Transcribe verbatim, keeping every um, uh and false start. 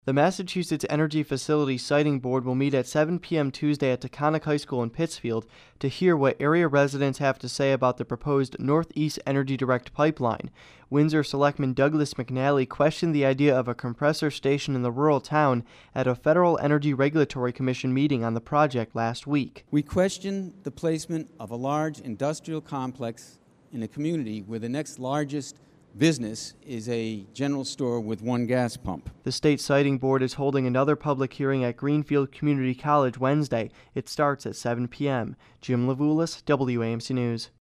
The Massachusetts Energy Facility Siting Board will meet at seven p m Tuesday at Taconic High School in Pittsfield to hear what area residents have to say about the proposed Northeast Energy Direct pipeline. Windsor Selectman Douglas McNally questioned the idea of a compressor station in the rural town at a Federal Energy Regulatory Commission meeting on the project last week. We question the placement of a large industrial complex in a community where the next largest business is a general store with one gas pump. The State Siting Board is holding another public hearing at Greenfield Community College Wednesday. It starts at seven p m Jim Levulis, W A M C News.